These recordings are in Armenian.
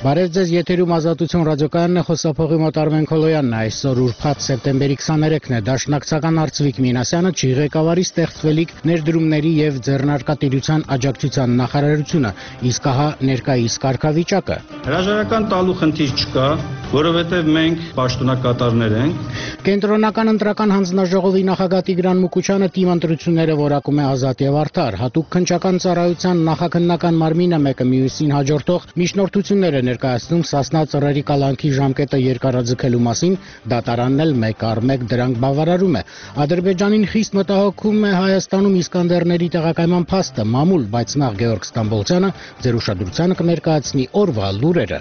Բարև ձեզ, եթերում Ազատություն ռադիոկայանն է, խոսափողի մոտ Արմեն Քոլոյանն է, այսօր ուրբաթ սեպտեմբերի 23-ն է, Դաշնակցական Արծվիկ Մինասյանը չի ղեկավարի ստեղծվելիք ներդրումների եւ ձեռնարկատիրության աջակցության նախարարությունը, իսկ ահա ներկայիս կարգավիճակը։ Հրաժարական տալու խնդիր չկա, որովհետեւ մենք պաշտոնակատարներ ենք։ Կենտրոնական ընտրական հանձնաժողովի նախագահ Տիգրան Մուկուչյանը թիմ ընտրությունները որակում է ազատ եւ արդար, հատուկ քննչական ծառայության նախաքննական մարմինը մեկը մյուսին հաջորդող միջնորդություններ է ներկայացնում Սասնա ծռերի կալանքի ժամկետը երկարաձգելու մասին, դատարանն էլ մեկ առ մեկ դրանք բավարարում է։ Ադրբեջանին խիստ մտահոգում է Հայաստանում իսկանդերների տեղակայման փաստը, մամուլ, բայց նախ Գեորգ Ստամբոլցյանը ձեր ուշադրությանը կներկայացնի օրվա լուրերը։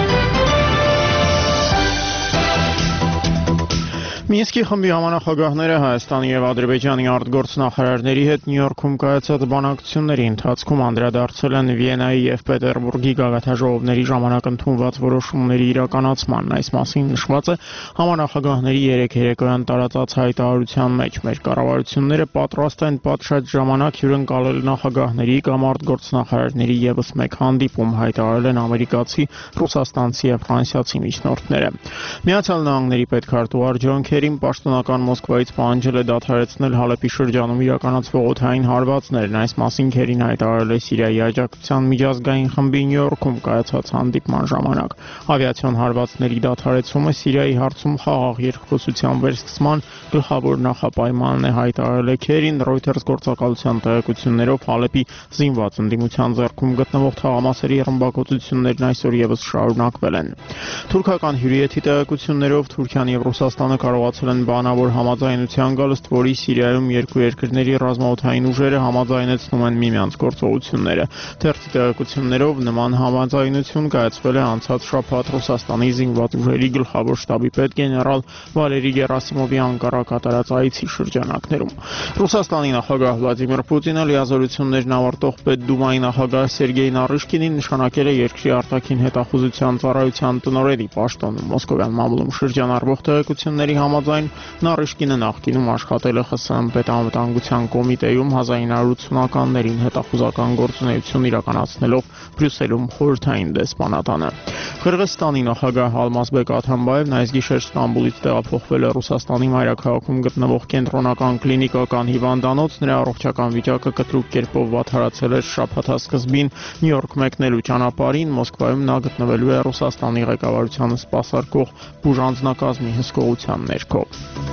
Մինսկի խմբի համանախագահները Հայաստանի եւ Ադրբեջանի արտգործնախարարների հետ Նյու Յորքում կայացած բանակցությունների ընթացքում անդրադարձել են Վիեննայի եւ Պետերբուրգի գագաթնաժողովների ժամանակ ընդունված որոշումների իրականացմանն։ Այս մասին նշված է համանախագահների երեկոյան տարածած հայտարարության մեջ։ Մեր կառավարությունները պատրաստ են պատշաճ ժամանակ հյուրընկալել նախագահների կամ արտգործնախարարների եւս մեկ հանդիպում, հայտարարել են ամերիկացի, ռուսաստանցի եւ ֆրանսիացի միջնորդները։ Միացյալ Նահանգների պետքարտուղար Ջոն Պաշտոնական Մոսկվայից պահանջել է դադարեցնել Հալեպի շրջանում իրականացվող օդային հարվածներն։ Այս մասին Քերին հայտարարել է Սիրիայի աջակցության միջազգային խմբի Նյու Յորքում կայացած հանդիպման ժամանակ։ Ավիացիոն հարվածների դադարեցումը Սիրիայի հարցում խաղաղ երկխոսության վերսկսման գլխավոր նախապայմանն է, հայտարարել է Քերին Reuters գործակալության տեղեկություններով Հալեպի զինված ընդդիմության ձեռքում գտնվող թաղամասերի ռմբակոծություններն այսօր եւս շարունակվել են։ Թուրքական հյուրիեթի տեղեկություններով Թուրքիան եւ Ռուսաստանը կարողացել են բանավոր համաձայնության գալ, ըստ որի Սիրիայում երկու երկրների ռազմաօդային ուժերը համաձայնեցնում են միմյանց գործողությունները։ Թերթի տեղեկություններով նման համաձայնություն կայացվել է անցած շաբաթ Ռուսաստանի զինված ուժերի գլխավոր շտաբի պետ գեներալ Վալերի Գերասիմովի Անկարա կատարած այցի շրջանակներում։ Ռուսաստանի նախագահ Վլադիմիր Պուտինը լիազորություններն ավարտող Պետդումայի նախագահ Սերգեյ Նարիշկինին նշանակել է երկրի արտաքին հետախուզության ծառայության տնօրենի պաշտոնում։ Մոսկովյան մամուլում շրջանառվող տեղեկությունների համաձայն Նարիշկինը նախկինում աշխատել է ԽՍՀՄ պետանվտանգության կոմիտեում 1980-ականներին հետախուզական գործունեություն իրականացնելով Բրյուսելում խորհրդային դեսպանատանը։ Қырғызստանի նախագահ Ալմազբեկ Աթամբաևն այս գիշեր Ստամբուլից տեղափոխվել է Ռուսաստանի մայրաքաղաքում գտնվող կենտրոնական կլինիկական հիվանդանոց, նրա առողջական վիճակը կտրուկ կերպով վատթարացել էր շաբաթասկզբին Նյու Յորք մեկնելու ճանապարհին, Մոսկվայում նա գտնվելու է Ռուսաստանի ղեկավարությանը սպասարկող բուժանձնակազմի հսկողության ներքո։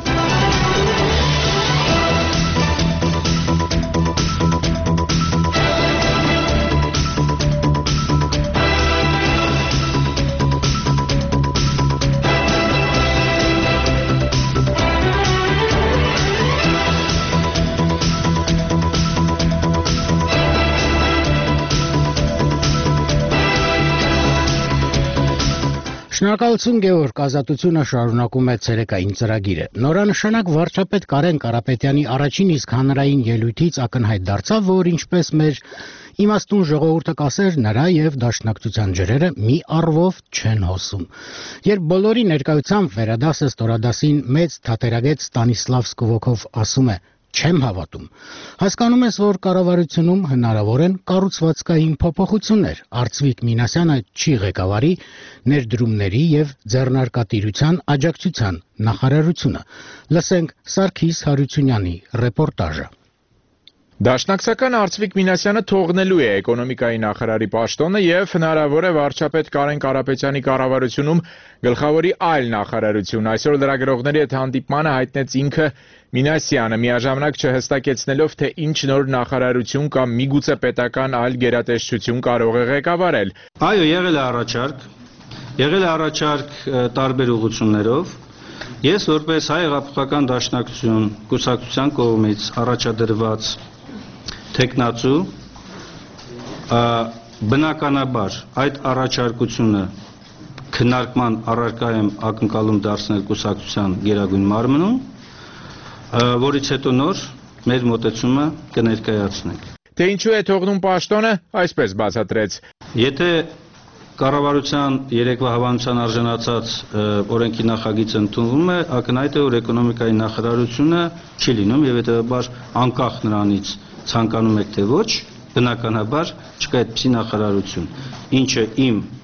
Շնորհակալություն Գեորգ, Ազատությունը շարունակում է ցերեկային ծրագիրը։ Նորանշանակ վարչապետ Կարեն Կարապետյանի առաջին իսկ հանրային ելույթից ակնհայտ դարձավ, որ ինչպես մեր իմաստուն ժողովուրդը կասեր, նրա եւ Դաշնակցության ջրերը մի առվով չեն հոսում։ Երբ բոլորի ներկայությամբ վերադասը ստորադասին մեծ թատերագետ Ստանիսլավ Սկվոքով ասում է. Չեմ հավատում։ Հասկանում ես, որ կառավարությունում հնարավոր են կառուցվածքային փոփոխություններ։ Արծվիկ Մինասյանը չի ղեկավարի ներդրումների եւ ձեռնարկատիրության աջակցության նախարարությունը։ Լսենք Սարգիս Հարությունյանի ռեպորտաժը։ Դաշնակցական Արծվիկ Մինասյանը թողնելու է էկոնոմիկայի նախարարի պաշտոնը եւ հնարավոր է վարչապետ Կարեն Կարապետյանի կառավարությունում գլխավորի այլ նախարարություն։ Այսօր լրագրողների հետ հանդիպմանը հայտնեց ինքը Մինասյանը, միաժամանակ չհստակեցնելով, թե ինչ նոր նախարարություն կամ միգուցե պետական այլ գերատեսչություն կարող է ղեկավարել։ Այո, եղել է առաջարկ տարբեր ուղղություններով։ Ես որպես Հայ հեղափոխական դաշնակցություն կուսակցության կողմից առաջադրված թեկնածու բնականաբար այդ առաջարկությունը քննարկման առարկա եմ ակնկալում դարձնել կուսակցության գերագույն մարմնում, որից հետո նոր մեր մոտեցումը կներկայացնենք։ Թե ինչու է թողնում պաշտոնը, այսպես բացատրեց։ Եթե կառավարության երեկվա հավանության արժանացած օրենքի նախագիծը ընդունվում է, ակնհայտ է, որ էկոնոմիկայի նախարարությունը չի լինում եւ հետեւաբար անկախ նրանից ցանկանում եք թե ոչ, բնականաբար չկա այդպիսի նախարարություն, ինչը իմ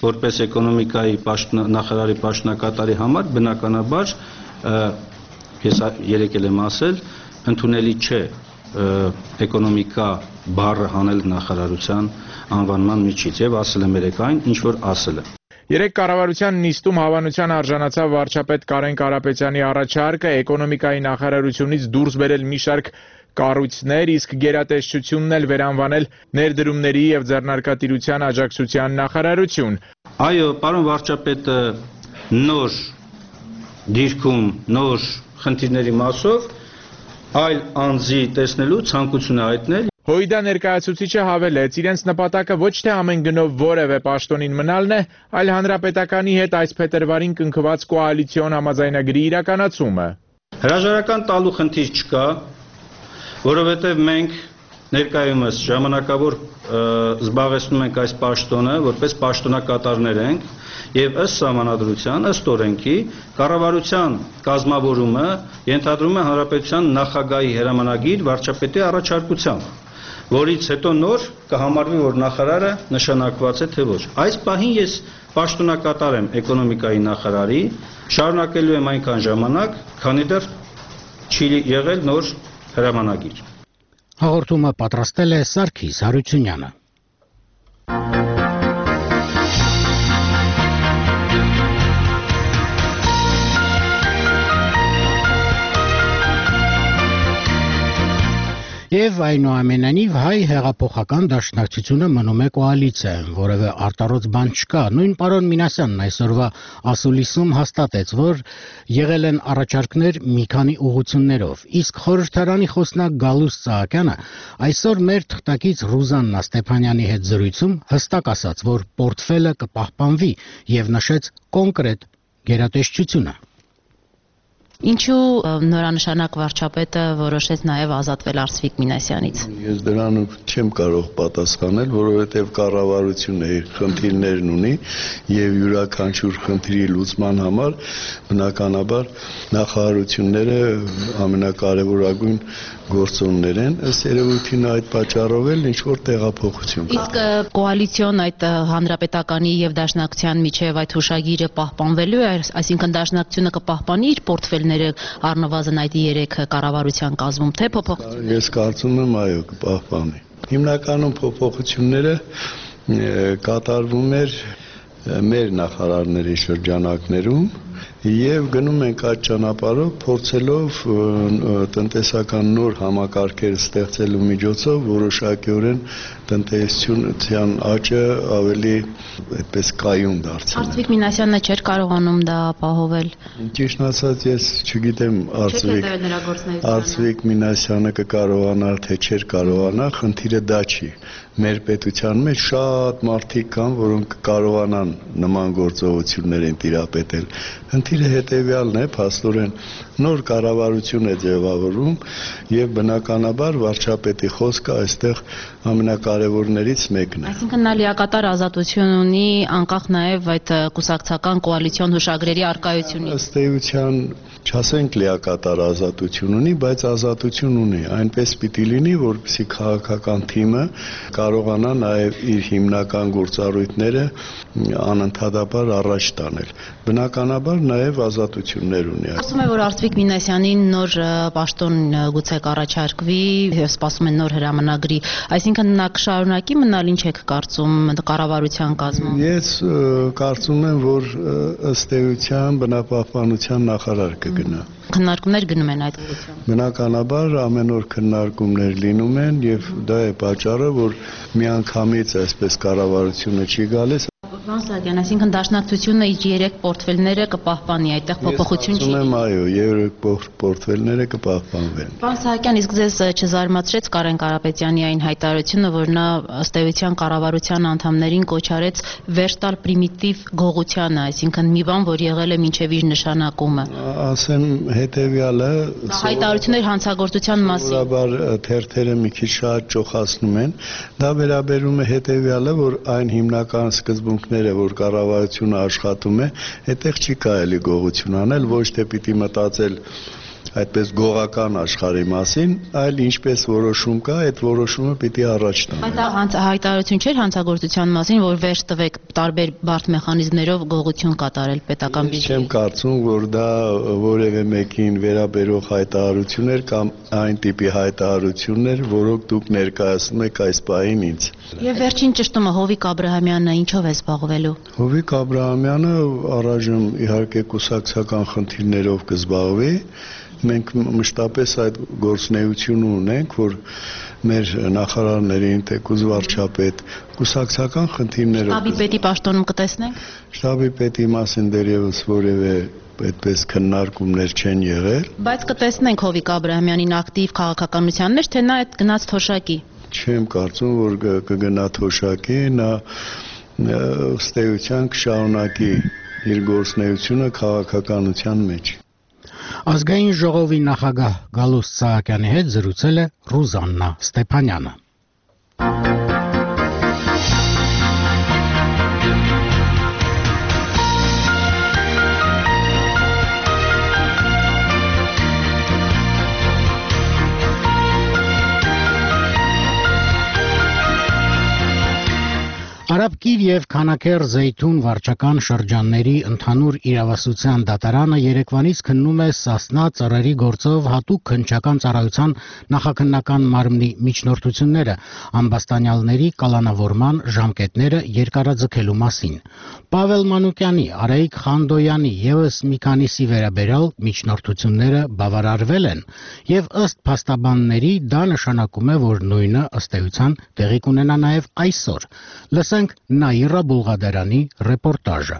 որպես էկոնոմիկայի նախարարի պաշտոնակատարի համար բնականաբար ես երեք եմ ասել, ընդունելի չէ էկոնոմիկա բառը հանել նախարարության անվանման միջից եւ ասել եմ երեկային ինչ որ ասել եմ։ Երեք կառավարության նիստում հավանության արժանացավ վարչապետ Կարեն Կարապետյանի առաջարկը էկոնոմիկայի նախարարությունից դուրս բերել մի շարք կառույցներ, իսկ գերատեսչությունն էլ վերանվանել ներդրումների եւ ձեռնարկատիրության աջակցության նախարարություն։ Այո, պարոն վարչապետը նոր դիրքում, նոր խնդիրների մասով այլ անձի տեսնելու ցանկություն է հայտնել։ ՀՅԴ ներկայացուցիչը հավելեց, իրենց նպատակը ոչ թե ամեն գնով որևէ պաշտոնին մնալն է, այլ հանրապետականի հետ այս փետրվարին կնքված կոալիցիոն համաձայնագրի իրականացումը։ Հրաժարական տալու խնդիր չկա, որովհետև մենք ներկայումս ժամանակավոր զբաղեցնում ենք այս պաշտոնը, որպես պաշտոնակատարներ ենք, եւ ըստ սահմանադրության, ըստ օրենքի, կառավարության կազմավորումը ենթադրում է հանրապետության նախագահի հրամանագիր վարչապետի առաջարկությամբ, որից հետո նոր կհամարվի, որ նախարարը նշանակված է թե ոչ։ Այս պահին ես պաշտոնակատար եմ էկոնոմիկայի նախարարի, շարունակելու եմ այնքան ժամանակ, քանի դեռ չի եղել նոր հրամանագիր։ Հաղորդումը պատրաստել է Սարգիս Հարությունյանը։ Եվ այնուամենայնիվ հայ հեղափոխական դաշնակցությունը մնում է կոալիցիայում, որևէ արտառոց բան չկա։ Նույն պարոն Մինասյանն այսօրվա ասուլիսում հաստատեց, որ եղել են առաջարկներ մի քանի ուղղություններով, իսկ խորհրդարանի խոսնակ Գալուստ Սահակյանը այսօր մեր թղթակից Ռուզաննա Ստեփանյանի հետ զրույցում հստակ ասաց, որ պորտֆելը կպահպանվի եւ նշեց կոնկրետ գերատեսչությունը։ Ինչու նորանշանակ վարչապետը որոշեց նաև ազատվել Արծվիկ Մինասյանից։ Ես դրան չեմ կարող պատասխանել, որովհետև կառավարությունը իր խնդիրներն ունի եւ յուրաքանչյուր խնդրի լուծման համար բնականաբար նախարարությունները ամենակարևորագույն գործոններ են, ըստ երևույթին այդ պատճառով էլ ինչ որ տեղափոխություն կա։ Իսկ կոալիցիոն այդ հանրապետականի եւ դաշնակցության միջև այդ հուշագիրը պահպանվելու է, այսինքն դաշնակցությունը կպահպանի իր պորտֆելները առնվազն այդ 3 կառավարության կազմում, թե փոփոխություն։ Ես կարծում եմ այո կպահպանի։ Հիմնականում փոփոխությունները կատարվում էր մեր նախարարների շրջանակներում եւ գնում ենք այդ ճանապարհով փորձելով տնտեսական նոր համակարգեր ստեղծելու միջոցով որոշակիորեն տնտեսության աճը ավելի այդպես կայուն դարձնել։ Արծվիկ Մինասյանը չէր կարողանում դա ապահովել։ Ճիշտ ասած ես չգիտեմ Արծվիկ Մինասյանը կկարողանա թե չէր կարողանա, խնդիրը դա չի։ Մեր պետության մեջ շատ մարդիկ կան, որոնք կարողանան նման գործողություններ են տիրապետել։ Խնդիրը հետևյալն է, փաստորեն նոր կառավարություն է ձևավորվում եւ բնականաբար վարչապետի խոսքը այստեղ ամենակարևորներից մեկն է։ Այսինքն նա լիակատար ազատություն ունի անկախ նաեւ այդ կուսակցական կոալիցիոն հուշագրերի արկայությունից։ Ըստ էության չասենք լիակատար ազատություն ունի, բայց ազատություն ունի։ Այնպես պիտի լինի, որպեսզի քաղաքական թիմը կարողանա նաեւ իր հիմնական գործառույթները անընդհատաբար առաջ տանել։ Բնականաբար նաեւ ազատություններ ունի։ Ասում է, որ Արծվիկ Մինասյանին նոր պաշտոն գուցե կառաջարկվի, սպասում են նոր հրամանագրի, այսինքն նա կշարունակի մնալ, ինչ եք կարծում կառավարության կազմում։ Ես կարծում եմ, որ ըստ էության բնապահպանության նախարար կգնա։ Քննարկումներ գնում են այդ ուղղությամբ։ Բնականաբար ամեն օր քննարկումներ լինում են եւ դա է պատճառը, որ միանգամից այսպես կառավարությունը չի գալիս։ Պարոն Սահակյան, այսինքն դաշնակցությունը իր 3 պորտֆելները կպահպանի, այդտեղ փոփոխություն չի։ Ես ասում եմ այո, 3 պորտֆելները կպահպանվեն։ Պարոն Սահակյան, իսկ ձեզ չզարմացրեց Կարեն Կարապետյանի այն հայտարարությունը, որ նա ըստ էության կառավարության անդամներին կոչ արեց վերջ տալ պրիմիտիվ գողությանը, այսինքն մի բան, որ եղել է մինչև իր նշանակումը։ Ասեմ հետեւյալը, հայտարարություններ հանցագործության մասին։ Սովորաբար թերթերը մի քիչ շատ ճոխացնում են։ Դա վերաբերում է հետեւյալը, որ այն հիմնական սկզբունքները, որ կառավարությունը աշխատում է, այդտեղ չի կարելի գողություն անել, ոչ թե պիտի մտածել այդպես գողական աշխարհի մասին, այլ ինչպես որոշում կա, այդ որոշումը պիտի առաջ տանի։ Այդ հայտարարություն չէր հանցագործության մասին, որ վերջ տվեք տարբեր բարդ մեխանիզմներով գողություն կատարել պետական բյուջեի։ Չեմ կարծում, որ դա որևէ մեկին վերաբերող հայտարարություններ կամ այն տիպի հայտարարություններ, որոնք դուք ներկայացնում եք այս պահին ինձ։ Եվ վերջին ճշտումը Հովիկ Աբրահամյանն ինչով է զբաղվելու։ Հովիկ Աբրահամյանը առայժմ իհարկե կուսակցական խնդիրներով կզբաղվի։ Մենք մշտապես այդ գործունեությունը ունենք, որ մեր նախարարներին, թեկուզ վարչապետ, կուսակցական խնդիրներով։ Շտաբի պետի պաշտոնում կտեսնենք։ Շտաբի պետի մասին դեռևս որևէ այդպես քննարկումներ չեն եղել։ Բայց կտեսնենք Հովիկ Աբրահամյանին ակտիվ քաղաքականության մեջ, թե նա այդ գնաց թոշակի։ Չեմ կարծում, որ կգնա թոշակի, նա ըստ էության կշարունակի իր գործունեությունը քաղաքականության մեջ։ Ազգային ժողովի նախագահ Գալուստ Սահակյանի հետ զրուցել է Ռուզաննա Ստեփանյանը։ Արաբկիր եւ Քանաքեռ Զեյթուն վարչական շրջանների ընդհանուր իրավասության դատարանը երեկվանից քննում է Սասնա ծռերի գործով հատուկ քննչական ծառայության նախաքննական մարմնի միջնորդությունները, ամբաստանյալների կալանավորման ժամկետները երկարաձգելու մասին։ Պավել Մանուկյանի, Արայիկ Խանդոյանի եւս մի քանիսի վերաբերյալ միջնորդությունները բավարարվել են եւ ըստ փաստաբանների դա նշանակում է, որ նույնը ըստ էության տեղի կունենա նաեւ այսօր։ Լսենք Նաիրա Բուլղադարյանի ռեպորտաժը։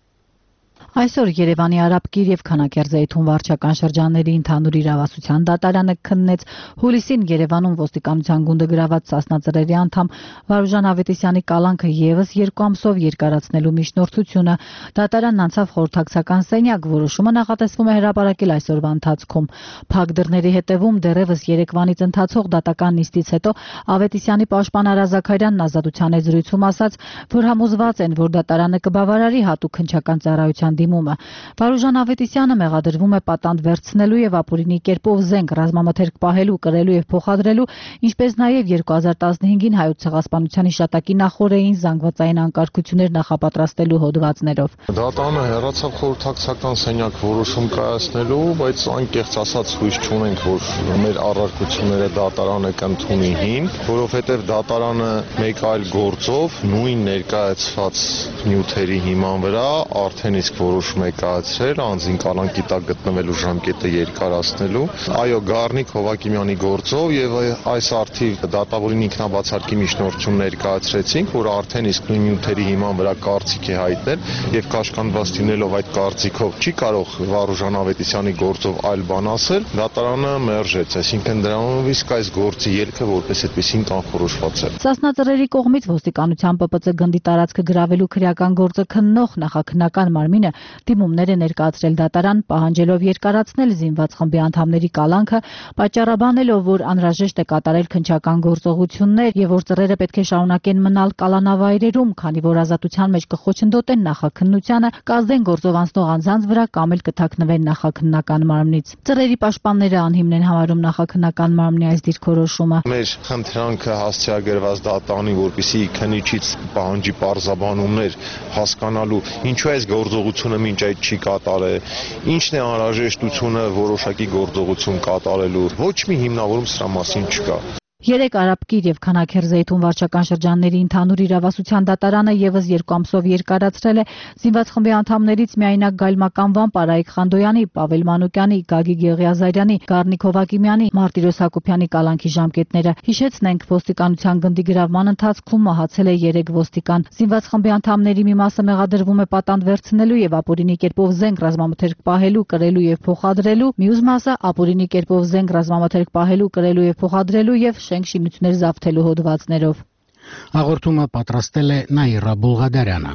Այսօր Երևանի Արաբկիր եւ Քանաքեռ Զեյթուն վարչական շրջանների ընդհանուր իրավասության դատարանը քննեց հուլիսին Երևանում ոստիկանության գունդը գրաված Սասնա ծռերի անդամ Վարուժան Ավետիսյանի կալանքը եւս 2 ամսով երկարացնելու միջնորդությունը։ Դատարանն անցավ խորհրդակցական սենյակ, որոշումը նախատեսվում է հրապարակել այսօրվա ընթացքում։ Փակ դռների հետևում դեռևս Երևանից ընթացող դատական նիստից հետո Ավետիսյանի պաշտպան Արա Զաքարյանն ազատության զրույցում ասաց, որ համոզված են, որ դատարանը կբավարարի հատուկ քննչական ծառայության դիմումը։ Վարուժան Ավետիսյանը մեղադրվում է պատանդ վերցնելու եւ ապօրինի կերպով զենք ռազմամթերք պահելու, կրելու եւ փոխադրելու, ինչպես նաեւ 2015-ին հայոց ցեղասպանության հիշատակի նախօրեին զանգվածային անկարգություններ նախապատրաստելու հոդվածներով։ Դատարանը հեռացավ խորհրդակցական սենյակ որոշում կայացնելու, բայց անկեղծ ասած հույս չունենք, որ մեր առարկությունները դատարանը կընդունի հին, որովհետեւ դատարանը մեկ այլ գործով նույն ներկայացված նյութերի հիման վրա արդեն իսկ որոշում է կայացրել անձին կալանքի տակ գտնվելու ժամկետը երկարացնելու։ Այո, Գառնիկ Հովակիմյանի գործով եւ այս արդիվ դատավորին ինքնաբացարկի միջնորդություն ներկայացրեցինք, որ արդեն իսկ նույն նյութերի հիման վրա կարծիք է հայտնել եւ կաշկանդված լինելով այդ կարծիքով չի կարող Վարուժան Ավետիսյանի գործով այլ բան ասել, դատարանը մերժեց, այսինքն դրանով իսկ այս գործի ելքը որպես այդպեսին կանխորոշված է։ Սասնա ծռերի կողմից ոստիկանության ՊՊՑ գնդի տարածքը գրավելու քրեական գործը քննող նախաքննական մարմինը դիմումներ է ներկայացրել դատարան, պահանջելով երկարացնել զինված խմբի անդամների կալանքը, պատճառաբանելով, որ անհրաժեշտ է կատարել քննչական գործողություններ եւ որ ծռերը պետք է շարունակեն մնալ կալանավայրերում, քանի որ ազատության մեջ կխոչընդոտեն նախաքննությանը, կազդեն գործով անցնող անձանց վրա կամ էլ կթաքնվեն նախաքննական մարմնից։ Ծռերի պաշտպանները անհիմն են համարում նախաքննական մարմնի այս դիրքորոշումը։ Մեր խնդրանքը հասցեագրված դատանի, որպեսզի քննիչից պահանջի պարզաբանումներ հասկանալու ինչու այս գործողությունը մինչ այդ չի կատարել, ինչն է անհրաժեշտությունը որոշակի գործողություն կատարելու, ոչ մի հիմնավորում սրա մասին չկա։ 3 Արաբկիր եւ Քանաքեռ Զեյթուն վարչական շրջանների ընդհանուր իրավասության դատարանը եւս 2 ամսով երկարացրել է զինված խմբի անդամներից միայնակ Գայլմականվան Արայիկ Խանդոյանի, Պավել Մանուկյանի, Գագիկ Եղիազարյանի, Գառնիկ Հովակիմյանի, Մարտիրոս Հակոբյանի կալանքի ժամկետները։ Հիշեցնենք, ոստիկանության գնդի գրավման ընթացքում մահացել է 3 ոստիկան։ Զինված խմբի անդամների մի մասը մեղադրվում է պատանդ վերցնելու եւ ապօրինի կերպով զենք ռազմամթերք պահելու, կրելու եւ փոխադրելու, մյուս մասը ապօրինի կերպով զենք ռազմամթերք պահելու, կրելու եւ փոխադրելու եւ շինություններ զավթելու հոդվածներով։ Հաղորդումը պատրաստել է Նաիրա Բուլղադարյանը։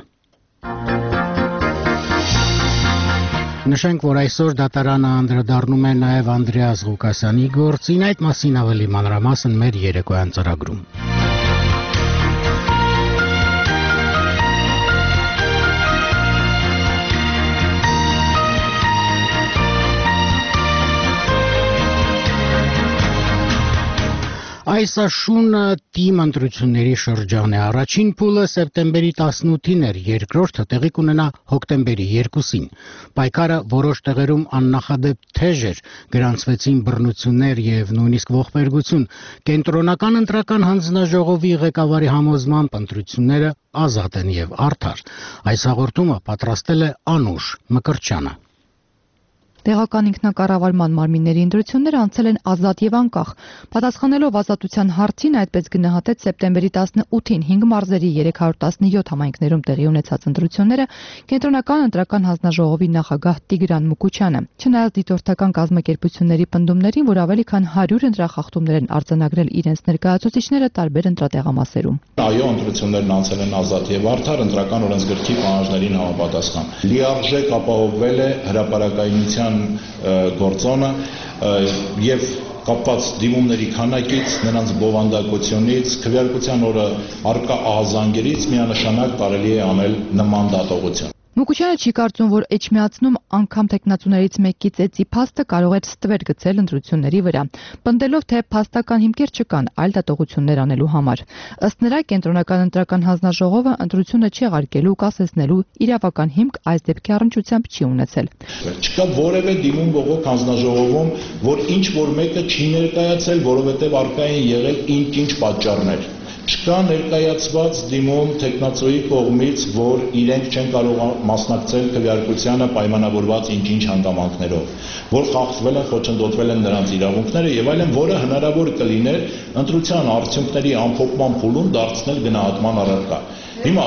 Նշենք, որ այսօր դատարանը անդրադառնում է նաև Անդրեաս Ղուկասյանի գործին, այդ մասին ավելի մանրամասն մեր երեկոյան ծրագրում։ Մայիսաշուն թիմ ընտրությունների շրջան է։ Առաջին փուլը սեպտեմբերի 18-ին էր, երկրորդը տեղի կունենա հոկտեմբերի 2-ին։ Պայքարը որոշ տեղերում աննախադեպ թեժ էր, գրանցվեցին բռնություններ եւ նույնիսկ ողբերգություն։ Կենտրոնական ընտրական հանձնաժողովի ղեկավարի համոզմամբ ընտրությունները ազատ են եւ արդար։ Այս հաղորդումը պատրաստել է Անուշ Մկրտչյանը։ Տեղական ինքնակառավարման մարմինների ընտրությունները անցել են ազատ եւ անկախ։ Պատասխանելով ազատության հարցին, այդպես գնահատեց սեպտեմբերի 18-ին 5 մարզերի 317 համայնքներում տեղի ունեցած ընտրությունները Կենտրոնական ընտրական հանձնաժողովի նախագահ Տիգրան Մուկուչյանը։ Չնայած դիտորդական կազմակերպությունների պնդումներին, որ ավելի քան 100 ընտրախախտումներ են արձանագրել իրենց ներկայացուցիչները տարբեր ընտրատեղամասերում։ Այո, ընտրություններն անցել են ազատ եւ արդար ընտրական օրենսգրքի պահանջներին համապատասխան։ Լիարժեք ապահովվել է հրապարակայնության գործոնը եւ կապված դիմումների քանակից, նրանց բովանդակությունից, քվեարկության օրը արկա ահազանգերից միանշանակ կարելի է անել նման դատողություն։ Մուկուչյանը չի կարծում, որ Էջմիածնում անգամ տեխնացուներից մեկի ծեծի փաստը կարող էր ստվեր գցել ընտրությունների վրա, պնդելով, թե փաստական հիմքեր չկան այլ դատողություններ անելու համար։ Ըստ նրա, Կենտրոնական ընտրական հանձնաժողովը ընտրությունը չեղարկելու ու կասեցնելու իրավական հիմք այս դեպքի առնչությամբ չի ունեցել։ Չկա որևէ դիմում բողոք հանձնաժողովում, որ ինչ որ մեկը չի ներկայացել, որովհետև արկա են եղել ինչ պատճառներ։ Չկա ներկայացված դիմում տեխնացուի կողմից, որ իրենք չեն կարող մասնակցել քվեարկությանը պայմանավորված ինչ-ինչ հանգամանքներով, որ խախտվել են, խոչընդոտվել են նրանց իրավունքները եւ այլն, որը հնարավոր կլիներ ընտրության արդյունքների ամփոփման փուլում դարձնել գնահատման առարկա։ Հիմա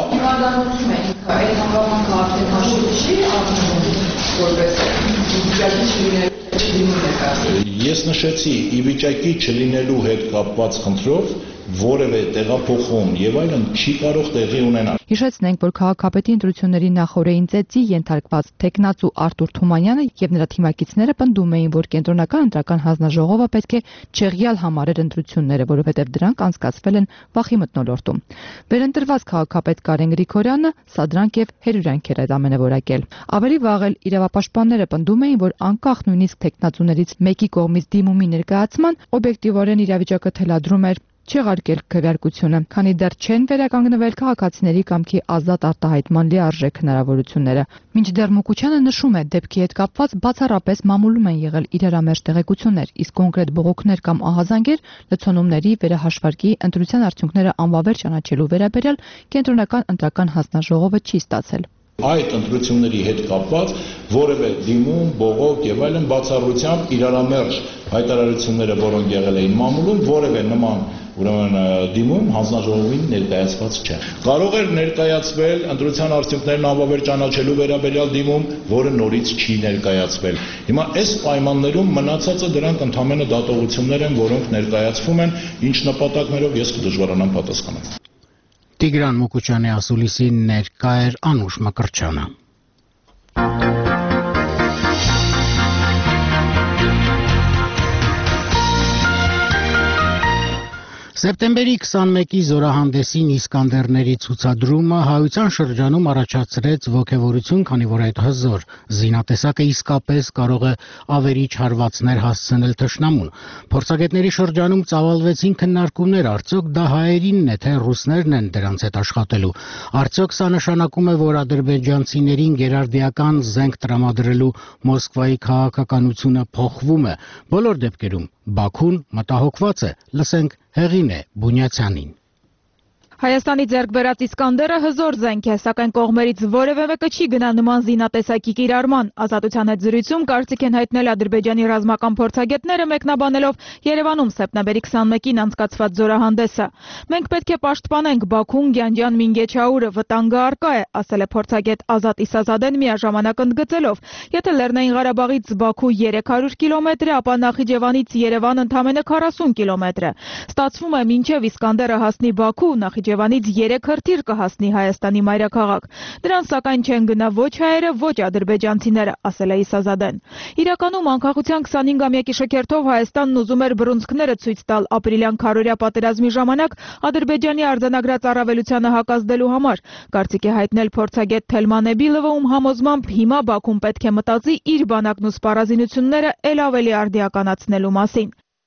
ես նշեցի, ի վիճակի չլինելու հետ կապված խնդրով որևէ տեղափոխում եւ այլն չի կարող տեղի ունենալ։ Հիշեցնենք, որ քաղաքապետի ընտրությունների նախօրեին ծեծի ենթարկված տեխնացու Արտուր Թումանյանը եւ նրա թիմակիցները պնդում էին, որ Կենտրոնական ընտրական հանձնաժողովը պետք է չեղյալ համարեր ընտրությունները, որովհետեւ դրանք անցկացվել են վախի մթնոլորտում։ Վերընտրված քաղաքապետ Կարեն Գրիգորյանը սադրանք եւ հերյուրանք էր այդ ամենը որակել։ Ավելի վաղ էլ իրավապաշտպանները պնդում էին, որ անկախ նույնիսկ տեխնացուներից մեկի կողմից դիմումի ներկայացման օբյեկտիվորեն իրավիճակը թելադրում էր չեղարկել քվեարկությունը, քանի դեռ չեն վերականգնվել քաղաքացիների կամքի ազատ արտահայտման լիարժեք հնարավորությունները։ Մինչդեռ Մուկուչյանը նշում է, դեպքի հետ կապված բացառապես մամուլում են եղել իրարամերժ տեղեկություններ, իսկ կոնկրետ բողոքներ կամ ահազանգեր լցոնումների, վերահաշվարկի, ընտրության արդյունքները անվավեր ճանաչելու վերաբերյալ Կենտրոնական ընտրական հանձնաժողովը չի ստացել։ Այդ ընտրությունների հետ կապված որևէ դիմում, բողոք եւ այլն բացառությամբ իրարամերժ հայտարարությունները, որոնք եղել էին մամուլում, որևէ նման դիմում հանձնաժողովին ներկայացված չէ։ Կարող էր ներկայացվել ընտրության արդյունքներն անվավեր ճանաչելու վերաբերյալ դիմում, որը նորից չի ներկայացվել։ Հիմա այս պայմաններում մնացածը դրանք ընդհանրապես դատողություններ են, որոնք ներկայացվում են, ինչ նպատակներով ես կդժվարանամ պատասխանել։ Տիգրան Մուկուչյանի ասուլիսին ներկա էր Անուշ Մկրտչյանը։ Սեպտեմբերի 21-ի զորահանդեսին Իսկանդերների ցուցադրումը հայության շրջանում առաջացրեց ոգևորություն, քանի որ այդ հզոր զինատեսակը իսկապես կարող է ավերիչ հարվածներ հասցնել թշնամուն։ Փորձագետների շրջանում ծավալվեցին քննարկումներ, արդյոք դա հայերինն է, թե ռուսներն են դրանց հետ աշխատելու։ Արդյոք սա նշանակում է, որ ադրբեջանցիներին գերարդիական զենք տրամադրելու Մոսկվայի քաղաքականությունը փոխվում է։ Բոլոր դեպքերում Բաքուն մտահոգված է։ Լսենք Հեղինե Բունյացյանին։ Հայաստանի ձեռք բերած Իսկանդերը հզոր զենք է, սակայն կողմերից որևէ մեկը չի գնա նման զինատեսակի կիրառման։ Ազատության հետ զրույցում կարծիք են հայտնել Ադրբեջանի ռազմական փորձագետները, մեկնաբանելով Երևանում սեպտեմբերի 21-ին անցկացված զորահանդեսը։ Մենք պետք է պաշտպանենք Բաքուն, Գյանջան, Մինգեչաուրը, վտանգը առկա է, ասել է փորձագետ Ազատ Իսազադեն միաժամանակ ընդգծելով. Եթե Լեռնային Ղարաբաղից Բաքու 300 կիլոմետր է, ապա Նախիջևանից Երևան ընդամենը 40 կիլոմետր է։ Ստացվում է, մինչև Իսկանդերը հասնի Բաքու, Նախիջևանից 3 հրթիռ կհասնի Հայաստանի մայրաքաղաք։ Դրան սակայն չեն գնա ոչ հայերը, ոչ ադրբեջանցիները, ասել է Իսազադեն։ Իրականում անկախության 25-ամյակի շքերթով Հայաստանն ուզում էր բռունցքները ցույց տալ ապրիլյան քարորյա պատերազմի ժամանակ Ադրբեջանի արձանագրած առավելությանը հակազդելու համար։ Կարծիք է հայտնել փորձագետ Թելման Էբիլովը, ում համոզմամբ հիմա Բաքուն պետք է մտածի իր բանակն ու սպառազինությունները ել ավելի արդիականացնելու մասին։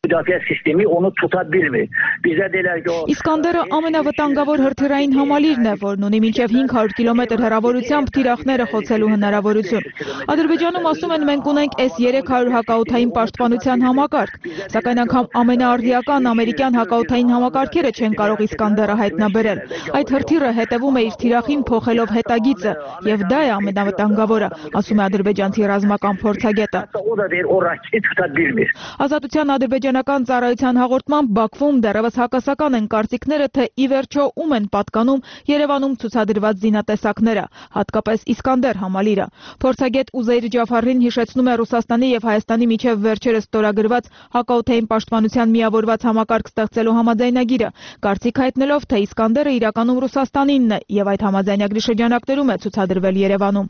Müdafiə sistemi onu tuta bilmir. Bizə deyirlər ki, o Իսկանդերը ամենավտանգավոր հրթիռային համալիրն է, որն ունի մինչև 500 կիլոմետր հեռավորությամբ թիրախները խոցելու հնարավորություն։ Ադրբեջանում ասում են մենք ունենք S-300 հակաօդային պաշտպանության համակարգ, սակայն անգամ ամենաարդիական ամերիկյան հակաօդային համակարգերը չեն կարող Իսկանդերը հայտնաբերել։ Այդ հրթիռը հետևում է իր թիրախին փոխելով հետագիծը, եւ դա է ամենավտանգավորը, ասում է ադրբեջանցի ռազմական փորձագետը։ o da deyir o raketi tuta bilmir. Ազատության ադրբեջանական ծառայության հաղորդմամբ Բաքվում դեռևս հակասական են կարծիքները, թե ի վերջո ում են պատկանում Երևանում ցուցադրված զինատեսակները, հատկապես Իսկանդեր համալիրը։ Փորձագետ Ուզեյր Ջաֆարին հիշեցնում է Ռուսաստանի եւ Հայաստանի միջև վերջերս ստորագրված հակաօդային պաշտպանության միավորված համակարգ ստեղծելու համաձայնագիրը, կարծիք հայտնելով, թե Իսկանդերը իրականում Ռուսաստանինն է եւ այդ համաձայնագրի շրջանակներում է ցուցադրվել Երևանում։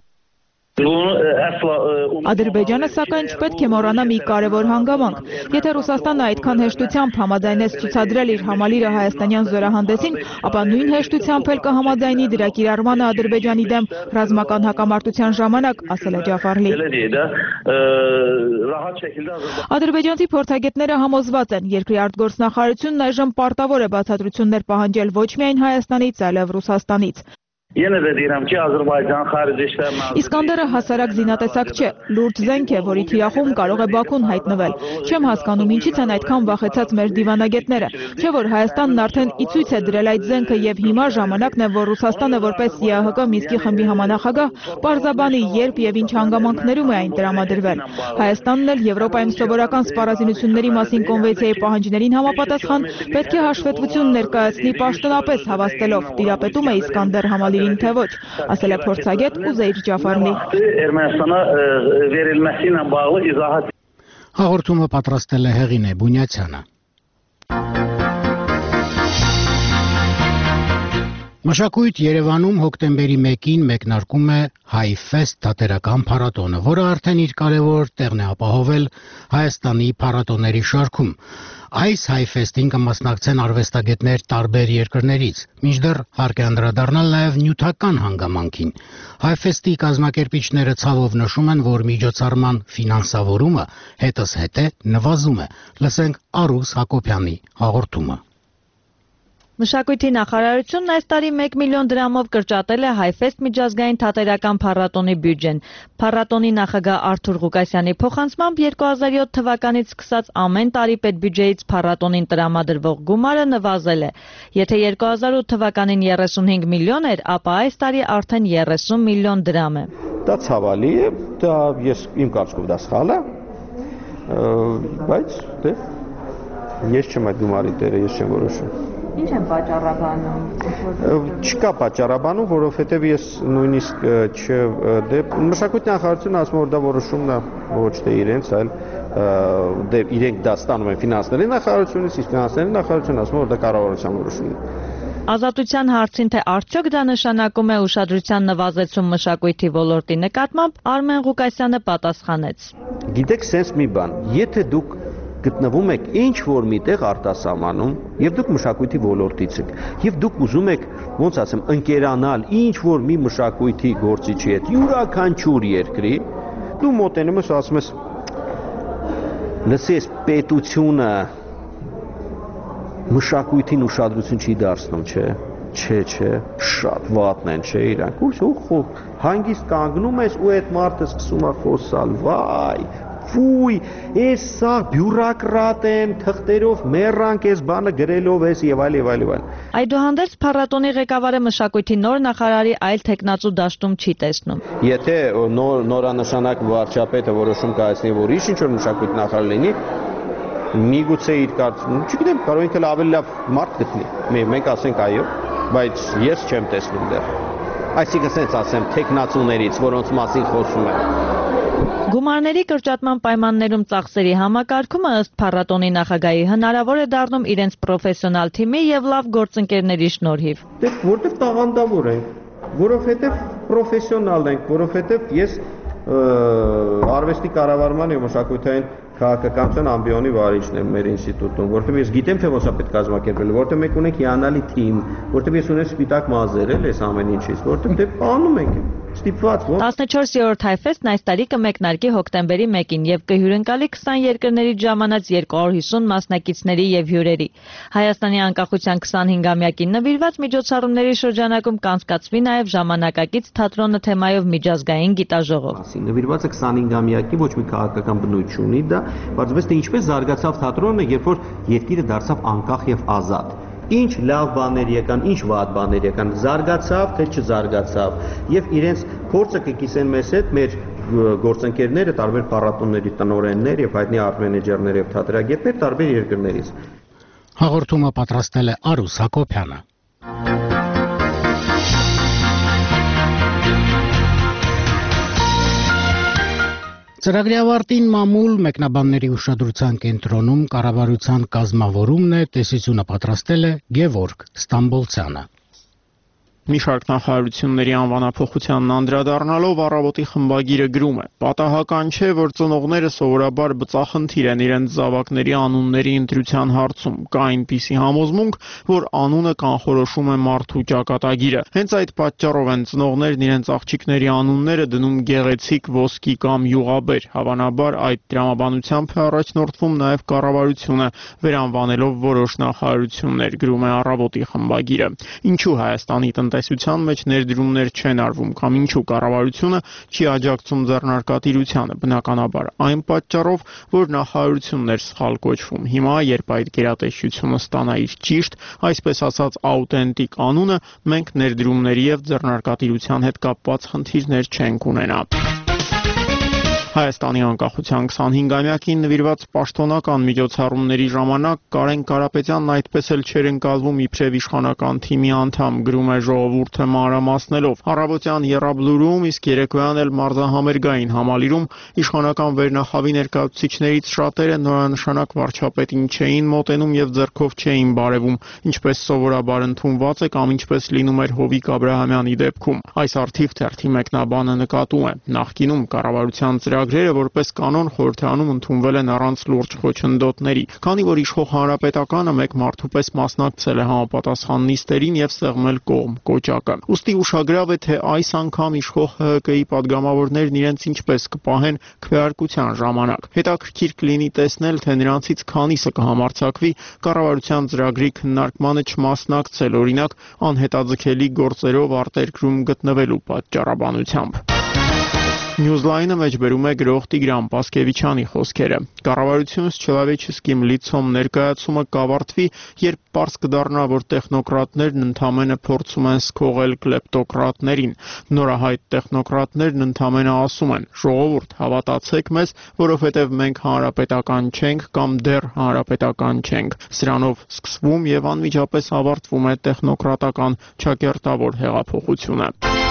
Ադրբեջանը սակայն չպետք է մոռանա մի կարևոր հանգամանք։ Եթե Ռուսաստանը այդքան հեշտությամբ համաձայնեց ցուցադրել իր համալիրը հայաստանյան զորահանդեսին, ապա նույն հեշտությամբ էլ կհամաձայնի դրա կիրառմանը Ադրբեջանի դեմ ռազմական հակամարտության ժամանակ, ասել է Ջաֆարլի։ Ադրբեջանցի փորձագետները համոզված են, երկրի արտգործնախարարությունն այժմ պարտավոր է բացատրություններ պահանջել ոչ միայն Հայաստանից, այլև Ռուսաստանից։ Yenə də deyirəm ki, Azərbaycan Xarici İşlər Nazirliyi Իսկանդերը հասարակ զինատեսակ չէ, լուրջ զենք է, որի թիրախում կարող է Բաքուն հայտնվել։ Չեմ հասկանում ինչից են այդքան վախեցած մեր դիվանագետները, չէ որ Հայաստանն արդեն ի ցույց է դրել այդ զենքը եւ հիմա ժամանակն է, որ Ռուսաստանը որպես ԵԱՀԿ Մինսկի խմբի համանախագահ պարզաբանի երբ եւ ինչ հանգամանքներում է այն տրամադրվել։ Հայաստանն էլ Եվրոպայում սովորական սպառազինությունների մասին կոնվենցիայի պահանջներին համապատասխան պետք է հաշվետվություն ներկայացնի պաշտոնապես հավաստելով, տիրապետում է Իսկանդեր համալիրին թե ոչ, ասել է փորձագետ Ուզեյր Ջաֆարլի։ Ermənistana verilməsi ilə bağlı izahat Հաղորդումը պատրաստել է Հեղինե Բունյացյանը։ Մշակույթ Երևանում հոկտեմբերի 1-ին մեկնարկում է HiFest թատերական փառատոնը, որը արդեն իր կարևոր տեղն է ապահովել Հայաստանի փառատոների շարքում։ Այս HiFest-ին կմասնակցեն արվեստագետներ տարբեր երկրներից, մինչդեռ հարկ է անդրադառնալ նաև նյութական հանգամանքին։ HiFest-ի կազմակերպիչները ցավով նշում են, որ միջոցառման ֆինանսավորումը հետզհետե նվազում է։ Լսենք Արուս Հակոբյանի հաղորդումը։ Մշակույթի նախարարությունն այս տարի 1 միլիոն դրամով կրճատել է HiFest միջազգային թատերական փառատոնի բյուջեն։ Փառատոնի նախագահ Արթուր Ղուկասյանի փոխանցմամբ 2007 թվականից սկսած ամեն տարի պետբյուջեից փառատոնին տրամադրվող գումարը նվազել է։ Եթե 2008 թվականին 35 միլիոն էր, ապա այս տարի արդեն 30 միլիոն դրամ է։ Դա ցավալի է, դա իմ կարծիքով դա սխալ է, բայց դե ես չեմ այդ գումարի տերը, ես չեմ որոշում։ Ինչ են պատճառաբանում։ Չկա պատճառաբանում, որովհետև ես նույնիսկ մշակույթի նախարարությունը ասում որ դա որոշումն է ոչ թե իրենց, այլ իրենք դա ստանում են ֆինանսների նախարարությունից, իսկ ֆինանսների նախարարությունը ասում որ դա կառավարության որոշումն է։ Ազատության հարցին, թե արդյոք դա նշանակում է ուշադրության նվազեցում մշակույթի ոլորտի նկատմամբ, Արմեն Ղուկասյանը պատասխանեց։ Գիտեք, սենց մի բան, եթե դուք գտնվում եք ինչ որ միտեղ արտասահմանում եւ դուք մշակույթի ոլորտից եք եւ դուք ուզում եք ոնց ասեմ ընկերանալ ինչ որ մի մշակույթի գործիչի հետ յուրաքանչյուր երկրի դու մոտենում ես ասում ես լսես պետությունը մշակույթին ուշադրություն չի դարձնում չէ շատ վատն են չէ իրանք ու հանգիստ կանգնում ես ու այդ մարդը սկսում է խոսալ վայ Ֆույ, ես սա բյուրոկրատ եմ, թղթերով մեռանք, ես բանը գրելով ես եւ այլ եւ այլ եւ այլ։ Այդուհանդերձ փառատոնի ղեկավարը մշակույթի նոր նախարարի այլ տեխնացու դաշտում չի տեսնում։ Եթե նորանշանակ վարչապետը որոշում կայացնի, որ ինչ որ մշակույթի նախարար լինի, միգուցե իր կարծիքով, չգիտեմ, կարող ինքը ավելի լավ մարդ գտնի։ Մենք ասենք այո, բայց ես չեմ տեսնում դեռ։ Այսինքն ասենց ասեմ, տեխնացուներից, որոնց մասին խոսում եմ։ Գումարների կրճատման պայմաններում ծախսերի համակարգումը ըստ փառատոնի նախագահի հնարավոր է դառնում իրենց պրոֆեսիոնալ թիմի եւ լավ գործընկերների շնորհիվ։ Դե որտեղ տաղանդավոր ենք, որովհետեւ պրոֆեսիոնալ ենք, որովհետեւ ես արվեստի կառավարման եւ մշակութային քաղաքականության ամբիոնի վարիչն եմ մեր ինստիտուտում, որովհետև ես գիտեմ, թե ոնց է պետք կազմակերպել, որովհետև մենք ունենք հիանալի թիմ, որովհետև ես ունեմ սպիտակ մազեր էլ այս ամեն ինչից, որովհետև դե անում ենք ստիպված 14-րդ Հայֆեստն այս տարի կմեկնարկի հոկտեմբերի 1-ին եւ կհյուրընկալի 20 երկրներից ժամանած 250 մասնակիցների եւ հյուրերի։ Հայաստանի անկախության 25-ամյակին նվիրված միջոցառումների շրջանակում կանցկացվի նաեւ ժամանակակից թատրոնը թեմայով միջազգային գիտաժողով։ Նվիրված է 25-ամյակի ոչ մի քաղաքական բնույթ չունի դա, բացվեց թե ինչպես զարգացավ թատրոնը, երբ որ երկիրը դարձավ անկախ եւ ազատ։ Ինչ լավ բաներ եկան, ինչ վատ բաներ եկան, զարգացավ թե չզարգացավ եւ իրենց փորձը կկիսեն մեզ հետ մեր գործընկերները, տարբեր փառատոների տնօրեններ եւ հայտնի արտ-մենեջերներ եւ թատերագետներ տարբեր երկրներից։ Հաղորդումը պատրաստել է Արուս Հակոբյանը։ Ծրագրի ավարտին մամուլ մեկնաբանների ուշադրության կենտրոնում կառավարության կազմավորումն է, տեսությունը պատրաստել է Գևորգ Ստամբոլցյանը։ Մի շարք նախարարությունների անվանափոխությանն անդրադառնալով առավոտի խմբագիրը գրում է. պատահական չէ, որ ծնողները սովորաբար բծախնդիր են իրենց զավակների անունների ընտրության հարցում։ Կա այնպիսի համոզմունք, որ անունը կանխորոշում է մարդու ճակատագիրը։ Հենց այդ պատճառով են ծնողներն իրենց աղջիկների անունները դնում գեղեցիկ, ոսկի կամ յուղաբեր։ Հավանաբար այդ տրամաբանությամբ է առաջնորդվում նաև կառավարությունը, վերանվանելով որոշ նախարարություններ, գրում է առավոտի խմբագիրը։ Ինչու Հայաստանի տնտեսության մեջ ներդրումներ չեն արվում կամ ինչու կառավարությունը չի աջակցում ձեռնարկատիրությանը, բնականաբար այն պատճառով, որ նախարարությունն էր սխալ կոչվում։ Հիմա, երբ այդ գերատեսչությունը ստանա իր ճիշտ, այսպես ասած աուտենտիկ անունը, մենք ներդրումների եւ ձեռնարկատիրության հետ կապված խնդիրներ չենք ունենա։ Հայաստանի անկախության 25-ամյակին նվիրված պաշտոնական միջոցառումների ժամանակ Կարեն Կարապետյանն այդպես էլ չէր ընկալվում իբրև իշխանական թիմի անդամ, գրում է ժողովուրդը մանրամասնելով։ Առավոտյան եռաբլուրում, իսկ երեկոյան էլ մարզահամերգային համալիրում իշխանական վերնախավի ներկայացուցիչներից շատերը նորանշանակ վարչապետին չէին մոտենում եւ ձեռքով չէին բարևում, ինչպես սովորաբար ընդունված է կամ ինչպես լինում էր Հովիկ Աբրահամյանի դեպքում։ Այս արդիվ թերթի մեկնաբանը նկատում է. նախկինում կառավարության ծրագրերը որպես կանոն խորհրդարանում ընդունվել են առանց լուրջ խոչընդոտների, քանի որ իշխող հանրապետականը մեկ մարդու պես մասնակցել է համապատասխան նիստերին եւ ստեղմել կողմ կոճակը։ Ուստի ուշագրավ է, թե այս անգամ իշխող ՀՀԿ-ի падգամավորներն իրենց ինչպես կպահեն քվեարկության ժամանակ։ Հետաքրքիր կլինի տեսնել, թե նրանցից քանիսը կհամարձակվի կառավարության ծրագրի քննարկմանը չմասնակցել, օրինակ անհետաձգելի գործերով արտերկրում գտնվելու պատճառաբանությամբ։ Նյուզլայնը մեջբերում է գրող Տիգրան Պասկևիչյանի խոսքերը։ Կառավարությունս չլավեչիսկիմ լիցոմ ներկայացումը կավարտվի, երբ պարզ կդառնա, որ տեխնոկրատներն ընդամենը փորձում են սքողել կլեպտոկրատներին։ Նորահայտ տեխնոկրատներն ընդամենը ասում են. ժողովուրդ, հավատացեք մեզ, որովհետև մենք հանրապետական չենք կամ դեռ հանրապետական չենք։ Սրանով սկսվում եւ անմիջապես ավարտվում է տեխնոկրատական ճակերտավոր հեղափոխությունը։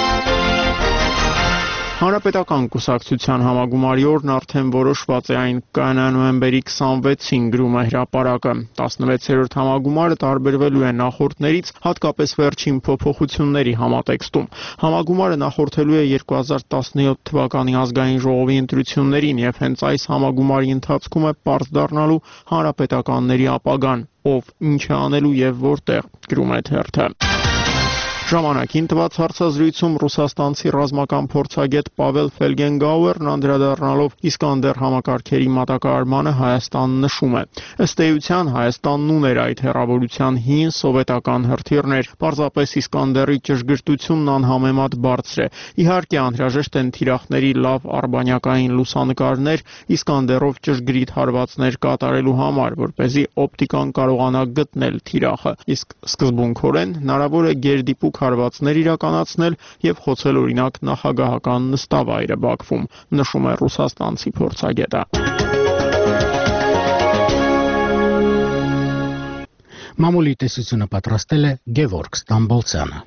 Հանրապետական կուսակցության համագումարի օրն արդեն որոշված է, այն կայանա նոյեմբերի 26-ին, գրում է հրապարակը։ 16-րդ համագումարը տարբերվելու է նախորդներից, հատկապես վերջին փոփոխությունների համատեքստում։ Համագումարը նախորդելու է 2017 թվականի ազգային ժողովի ընտրություններին եւ հենց այս համագումարի ընթացքում է պարզ դառնալու հանրապետականների ապագան, ով ինչ է անելու եւ որտեղ, գրում է թերթը։ Ժամանակին տված հարցազրույցում ռուսաստանցի ռազմական փորձագետ Պավել Ֆելգենգաուերն անդրադառնալով Իսկանդեր համակարգերի մատակարարմանը Հայաստան նշում է. ըստ էության Հայաստանն ուներ այդ հեռավորության հին սովետական հրթիռներ, պարզապես Իսկանդերի ճշգրտությունն անհամեմատ բարձր է։ Իհարկե անհրաժեշտ են թիրախների լավ արբանյակային լուսանկարներ Իսկանդերով ճշգրիտ հարվածներ կատարելու համար, որպեսզի օպտիկան կարողանա գտնել թիրախը, իսկ սկզբունքորեն հնարավոր է գերդիպուկ հարվածներ իրականացնել եւ խոցել օրինակ նախագահական նստավայրը Բաքվում, նշում է ռուսաստանցի փորձագետը։ Մամուլի տեսությունը պատրաստել է Գևորգ Ստամբոլցյանը։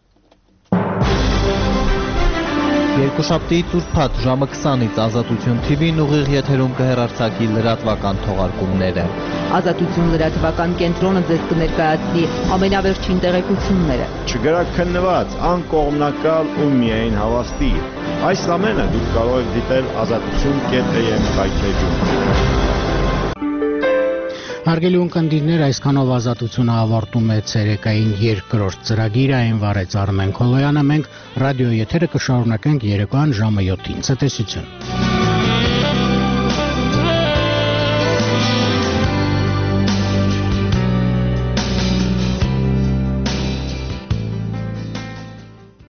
Երկուշաբթիից ուրբաթ ժամը 20-ից Ազատություն TV-ն ուղիղ եթերում կհեռարձակի լրատվական թողարկումները։ Ազատություն լրատվական կենտրոնը ձեզ կներկայացնի ամենավերջին տեղեկությունները։ Չգրաքննված, անկողմնակալ ու միայն հավաստի։ Այս ամենը դուք կարող եք դիտել azatutun.am կայքեջում։ Հարգելի ունկնդիրներ, այսքանով ազատությունը ավարտում է ցերեկային երկրորդ ծրագիրը, այն վարեց Արմեն Քոլոյանը, մենք ռադիո եթերը կշարունակենք երեկոյան ժամը 7-ին։ Ցտեսություն։